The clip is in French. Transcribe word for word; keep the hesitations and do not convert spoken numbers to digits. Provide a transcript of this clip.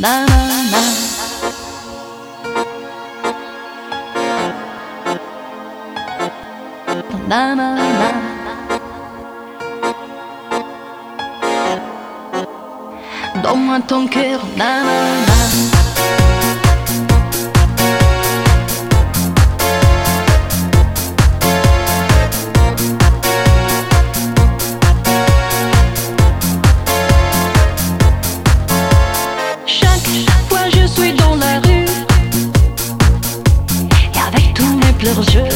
na na na. Na na na. Donne-moi ton cœur, na na na. Chaque fois je suis dans la rue et avec tous mes pleurs je